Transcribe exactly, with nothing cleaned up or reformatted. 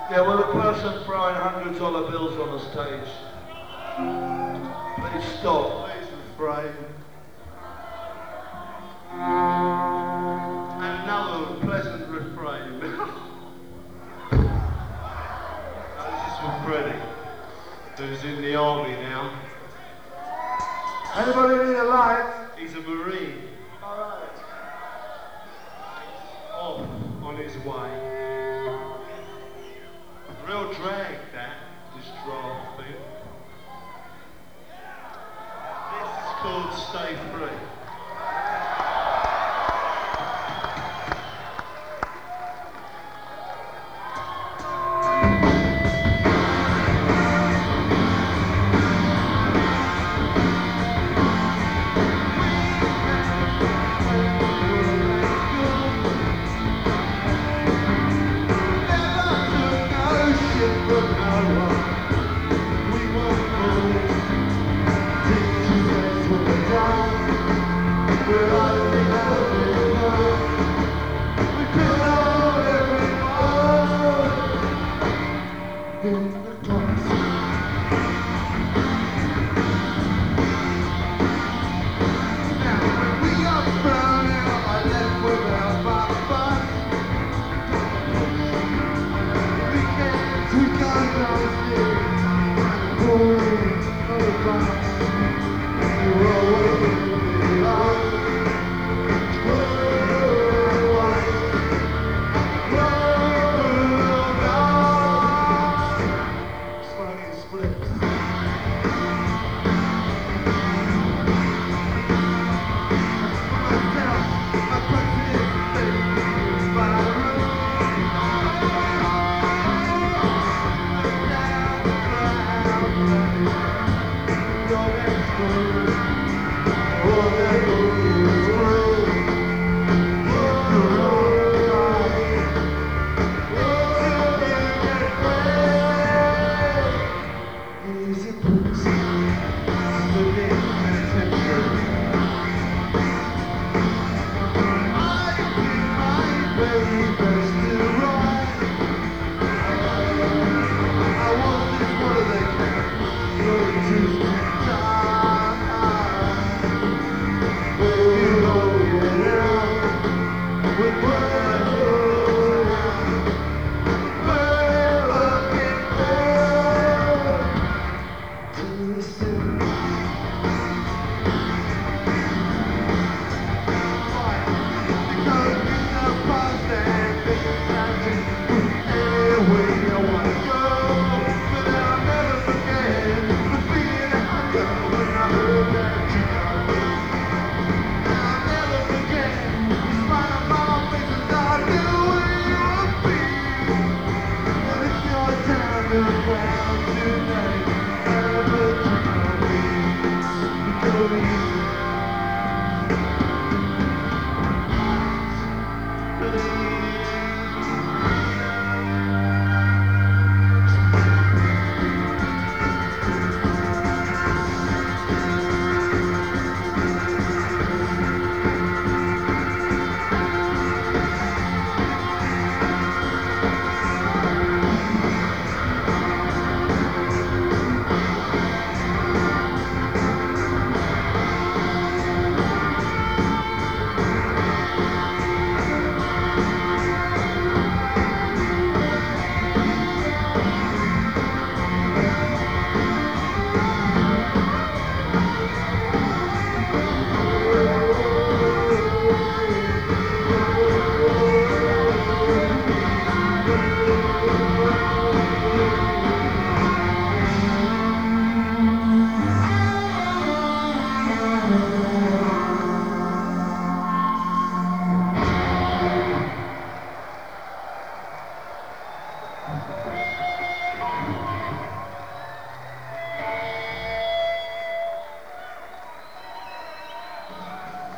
Yeah, well, the person throwing hundred dollar bills on the stage, please stop, please refrain. And another pleasant refrain. Oh, this is for Freddie, who's in the army now. Anybody need a light? He's a Marine. Alright. Off on his way. Real drag, that, this draft thing. This is called Stay Free.